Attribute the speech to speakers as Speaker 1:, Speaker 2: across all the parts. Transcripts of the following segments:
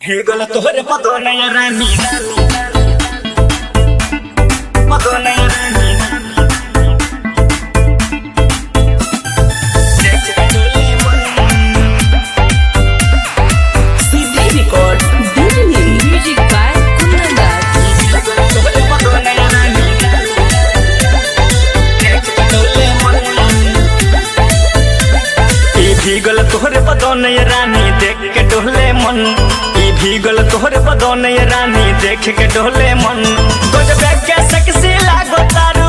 Speaker 1: Hegala tore padona ya rani padona ya rani
Speaker 2: CD Record Delhi Music by Kundan Das.
Speaker 1: Hegala tore padona ya rani भीगल तोहरे बदन ये रानी देख के डोले मन भीगल तोहरे बदन ये रानी देख के डोले मन गजबे के सेक्सी लागो तारू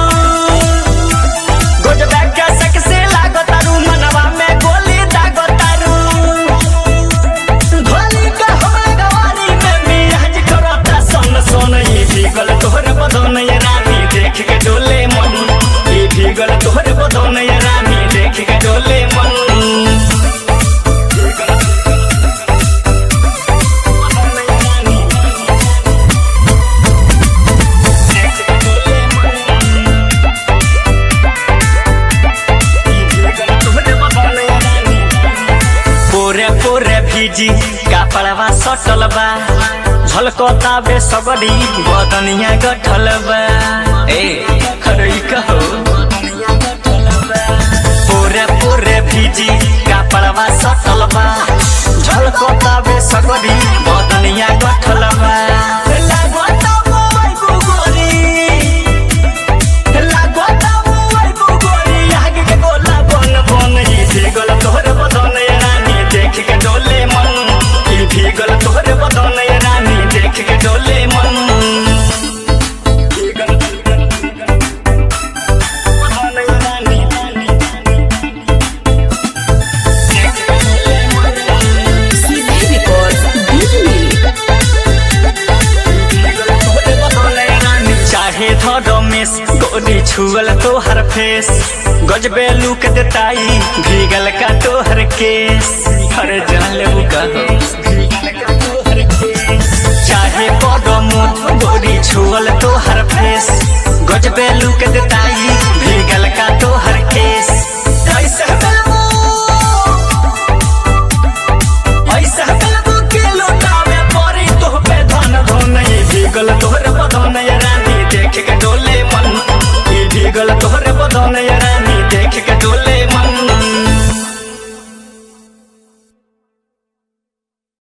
Speaker 1: गजबे के सेक्सी लागो तारू मनवा में गोली दागो तारू ढोली के हमरा गवारी में मियाज करता सन सन भीगल तोहरे बदन ये रानी देख के डोले मन भीगल तोहरे बदन ये रानी देख के डोले मन जी कपड़वा सटल बा झलकता बे सबरी बदनिया गठल बा ए खरई कहो पूरे पूरे भीजी कपड़वा सटल बा झलकता बे सबरी बदनिया गठल बा भीगल तोहरे बदन ये रानी देख के डोले मन
Speaker 2: CD Record Delhi.
Speaker 1: चाहे थोड़ो मिस गोरी छुअल तोहर फेस गजबे लुक देताई भीगल का तोहर केस हर जान लेबू कहो चाहे बड़ो मुँह गोरी छुअल तोहर फेस गजबे लुक देताई भीगल का तोहर केस ऐसा के लोटावे परी तोह पे धन धन भीगल तोहरे बदन ये रानी देख के डोले मन भीगल तोहरे बदन ये